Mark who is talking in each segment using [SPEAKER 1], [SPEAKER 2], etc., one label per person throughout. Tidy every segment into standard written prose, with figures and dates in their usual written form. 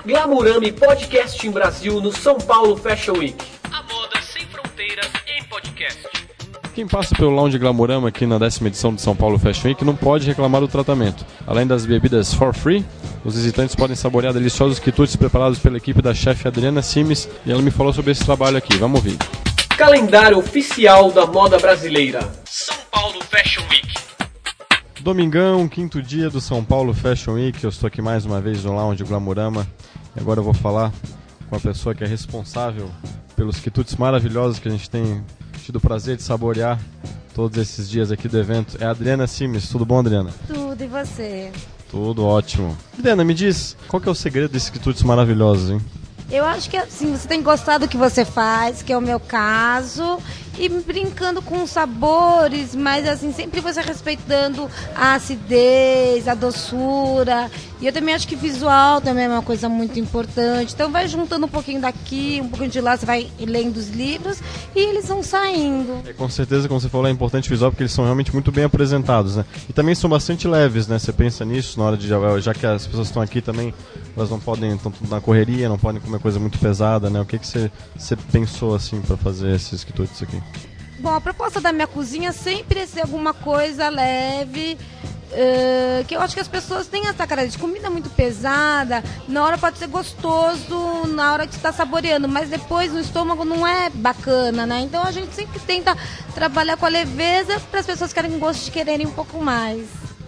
[SPEAKER 1] Glamurama e Podcasting Brasil no São Paulo Fashion Week.
[SPEAKER 2] A moda sem fronteiras em podcast.
[SPEAKER 3] Quem passa pelo Lounge Glamurama aqui na 10ª edição de São Paulo Fashion Week não pode reclamar do tratamento. Além das bebidas for free, os visitantes podem saborear deliciosos quitutes preparados pela equipe da chefe Adriana Simes, e ela me falou sobre esse trabalho aqui. Vamos ouvir.
[SPEAKER 1] Calendário oficial da moda brasileira.
[SPEAKER 2] São Paulo Fashion Week.
[SPEAKER 3] Domingão, 5º dia do São Paulo Fashion Week. Eu estou aqui mais uma vez no Lounge Glamurama e agora eu vou falar com a pessoa que é responsável pelos quitutes maravilhosos que a gente tem tido o prazer de saborear todos esses dias aqui do evento. É a Adriana Simes. Tudo bom, Adriana?
[SPEAKER 4] Tudo, e você?
[SPEAKER 3] Tudo ótimo. Adriana, me diz, qual que é o segredo desses quitutes maravilhosos, hein?
[SPEAKER 4] Eu acho que assim, você tem que gostar do que você faz, que é o meu caso, e brincando com sabores, mas assim, sempre você respeitando a acidez, a doçura. E eu também acho que visual também é uma coisa muito importante. Então vai juntando um pouquinho daqui, um pouquinho de lá, você vai lendo os livros e eles vão saindo.
[SPEAKER 3] Com certeza, como você falou, é importante visual porque eles são realmente muito bem apresentados, né? E também são bastante leves, né? Você pensa nisso na hora de... Já que as pessoas estão aqui também, elas não podem, estão na correria, não podem comer coisa muito pesada, né? O que você pensou assim para fazer esses quitutes aqui?
[SPEAKER 4] Bom, a proposta da minha cozinha sempre é ser alguma coisa leve, que eu acho que as pessoas têm essa cara de comida muito pesada, na hora pode ser gostoso, na hora que está saboreando, mas depois no estômago não é bacana, né? Então a gente sempre tenta trabalhar com a leveza para as pessoas que quererem um pouco mais.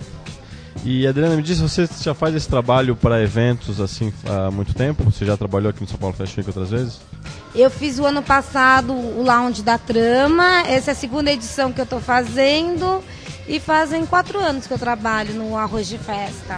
[SPEAKER 3] E Adriana, me diz, você já faz esse trabalho para eventos assim há muito tempo? Você já trabalhou aqui no São Paulo Fashion Week outras vezes?
[SPEAKER 4] Eu fiz o ano passado o Lounge da Trama, essa é a 2ª edição que eu estou fazendo e fazem 4 anos que eu trabalho no Arroz de Festa.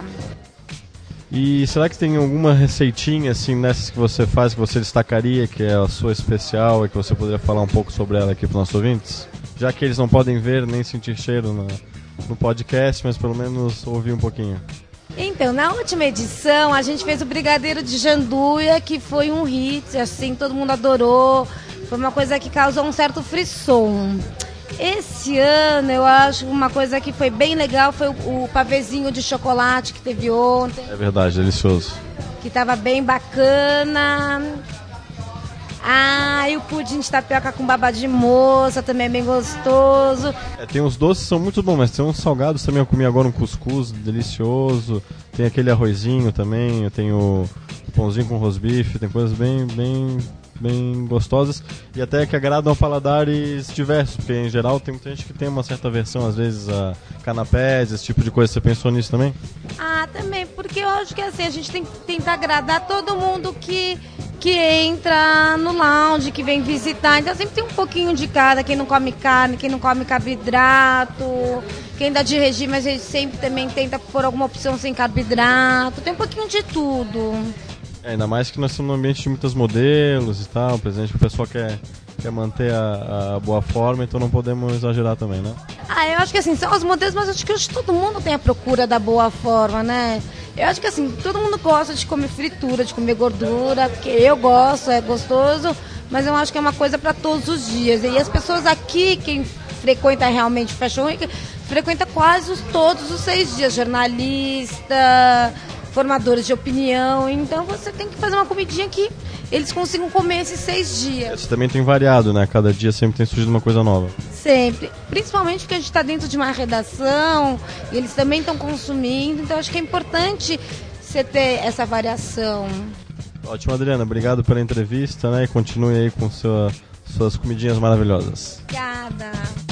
[SPEAKER 3] E será que tem alguma receitinha assim nessas que você faz que você destacaria, que é a sua especial e que você poderia falar um pouco sobre ela aqui para os nossos ouvintes? Já que eles não podem ver nem sentir cheiro no podcast, mas pelo menos ouvir um pouquinho.
[SPEAKER 4] Então, na última edição, a gente fez o brigadeiro de janduia, que foi um hit, assim, todo mundo adorou. Foi uma coisa que causou um certo frisson. Esse ano, eu acho uma coisa que foi bem legal foi o pavezinho de chocolate que teve ontem.
[SPEAKER 3] É verdade, delicioso.
[SPEAKER 4] Que estava bem bacana. E o pudim de tapioca com baba de moça também é bem gostoso.
[SPEAKER 3] Tem uns doces que são muito bons, mas tem uns salgados também. Eu comi agora um cuscuz delicioso. Tem aquele arrozinho também. Eu tenho o pãozinho com rosbife. Tem coisas bem gostosas. E até que agradam a paladares diversos. Porque em geral tem muita gente que tem uma certa versão, às vezes, a canapés, esse tipo de coisa. Você pensou nisso também?
[SPEAKER 4] Também. Porque eu acho que assim, a gente tem que tentar agradar todo mundo que entra no lounge, que vem visitar. Então sempre tem um pouquinho de cada, quem não come carne, quem não come carboidrato, quem dá de regime, a gente sempre também tenta pôr alguma opção sem carboidrato, tem um pouquinho de tudo.
[SPEAKER 3] Ainda mais que nós estamos num ambiente de muitos modelos e tal, presente que o pessoal quer manter a boa forma, então não podemos exagerar também, né?
[SPEAKER 4] Eu acho que assim, são os modelos, mas acho que hoje todo mundo tem a procura da boa forma, né? Eu acho que assim, todo mundo gosta de comer fritura, de comer gordura, porque eu gosto, é gostoso, mas eu acho que é uma coisa para todos os dias. E as pessoas aqui, quem frequenta realmente o Fashion Week, frequenta quase todos os 6 dias, jornalista, formadores de opinião, então você tem que fazer uma comidinha que eles consigam comer esses 6 dias.
[SPEAKER 3] Você também tem variado, né? Cada dia sempre tem surgido uma coisa nova.
[SPEAKER 4] Sempre. Principalmente porque a gente está dentro de uma redação, e eles também estão consumindo, então acho que é importante você ter essa variação.
[SPEAKER 3] Ótimo, Adriana. Obrigado pela entrevista, né? E continue aí com suas comidinhas maravilhosas.
[SPEAKER 4] Obrigada.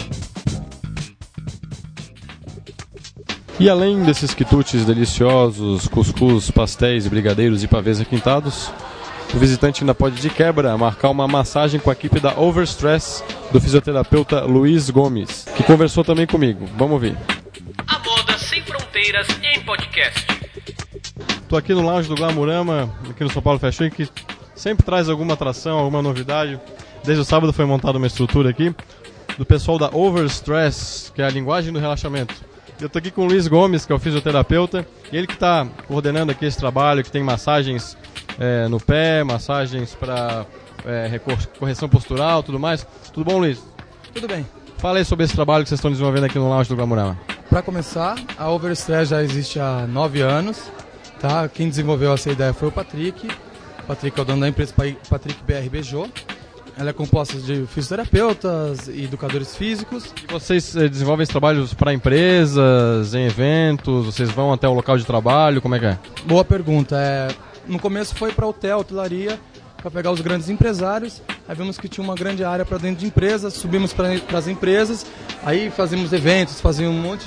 [SPEAKER 3] E além desses quitutes deliciosos, cuscuz, pastéis, brigadeiros e pavês requintados, o visitante ainda pode, de quebra, marcar uma massagem com a equipe da Overstress do fisioterapeuta Luiz Gomes, que conversou também comigo. Vamos ouvir.
[SPEAKER 2] A moda sem fronteiras em podcast.
[SPEAKER 3] Estou aqui no Lounge do Glamurama, aqui no São Paulo Fashion Week, que sempre traz alguma atração, alguma novidade. Desde o sábado foi montada uma estrutura aqui do pessoal da Overstress, que é a linguagem do relaxamento. Eu estou aqui com o Luiz Gomes, que é o fisioterapeuta, e ele que está coordenando aqui esse trabalho, que tem massagens no pé, massagens para correção postural, tudo mais. Tudo bom, Luiz?
[SPEAKER 5] Tudo bem.
[SPEAKER 3] Fala aí sobre esse trabalho que vocês estão desenvolvendo aqui no Lounge do Glamurama.
[SPEAKER 5] Para começar, a Overstress já existe há 9 anos. tá? Quem desenvolveu essa ideia foi o Patrick. O Patrick é o dono da empresa, Patrick BR Beijô. Ela é composta de fisioterapeutas e educadores físicos.
[SPEAKER 3] E vocês desenvolvem esses trabalhos para empresas, em eventos? Vocês vão até o local de trabalho? Como é que é?
[SPEAKER 5] Boa pergunta. No começo foi para hotel, hotelaria, para pegar os grandes empresários. Aí vimos que tinha uma grande área para dentro de empresas, subimos para as empresas, aí fazíamos eventos, fazíamos um monte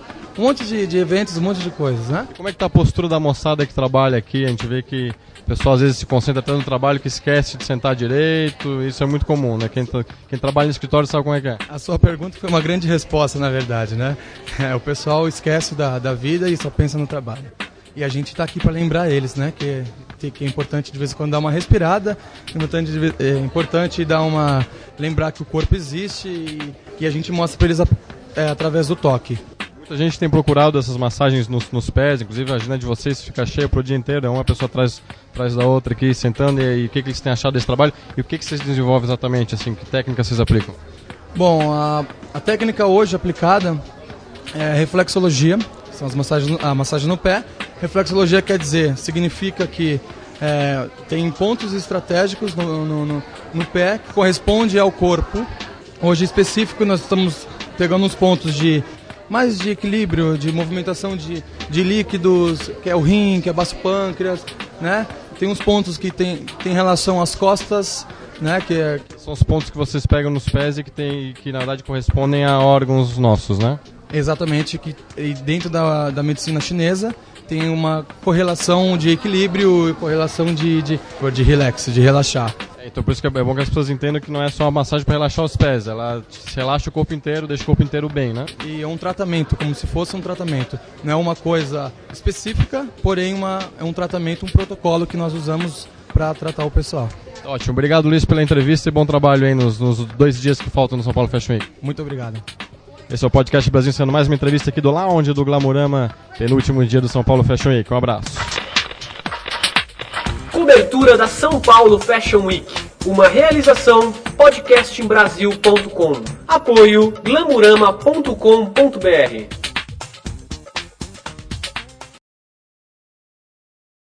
[SPEAKER 5] de eventos, um monte de coisas, né?
[SPEAKER 3] Como é que tá a postura da moçada que trabalha aqui? A gente vê que o pessoal às vezes se concentra tanto no trabalho que esquece de sentar direito, isso é muito comum, né? Quem trabalha no escritório sabe como é que é.
[SPEAKER 5] A sua pergunta foi uma grande resposta, na verdade, né? O pessoal esquece da vida e só pensa no trabalho. E a gente está aqui para lembrar eles, né? Que é importante de vez em quando dar uma respirada, é importante lembrar que o corpo existe e a gente mostra para eles através do toque.
[SPEAKER 3] Muita gente tem procurado essas massagens nos pés, inclusive a agenda de vocês fica cheia pro dia inteiro, uma pessoa atrás da outra aqui, sentando, e o que eles têm achado desse trabalho e o que vocês desenvolvem exatamente, assim, que técnica vocês aplicam?
[SPEAKER 5] Bom, a técnica hoje aplicada é reflexologia, são a massagem no pé. Reflexologia significa que tem pontos estratégicos no pé que corresponde ao corpo. Hoje específico nós estamos pegando uns pontos mais de equilíbrio, de movimentação de líquidos, que é o rim, que é o baço pâncreas, né? Tem uns pontos que tem relação às costas, né?
[SPEAKER 3] São os pontos que vocês pegam nos pés e que na verdade correspondem a órgãos nossos, né?
[SPEAKER 5] Exatamente, e dentro da medicina chinesa tem uma correlação de equilíbrio e correlação de relaxar.
[SPEAKER 3] Então por isso que é bom que as pessoas entendam que não é só uma massagem para relaxar os pés, ela relaxa o corpo inteiro, deixa o corpo inteiro bem, né?
[SPEAKER 5] E é um tratamento, como se fosse um tratamento. Não é uma coisa específica, porém é um tratamento, um protocolo que nós usamos para tratar o pessoal.
[SPEAKER 3] Ótimo, obrigado Luiz pela entrevista e bom trabalho aí nos 2 dias que faltam no São Paulo Fashion Week.
[SPEAKER 5] Muito obrigado.
[SPEAKER 3] Esse é o Podcast Brasil, sendo mais uma entrevista aqui do Lounge do Glamurama, penúltimo dia do São Paulo Fashion Week. Um abraço.
[SPEAKER 1] Cobertura da São Paulo Fashion Week. Uma realização podcastembrasil.com. Apoio glamurama.com.br.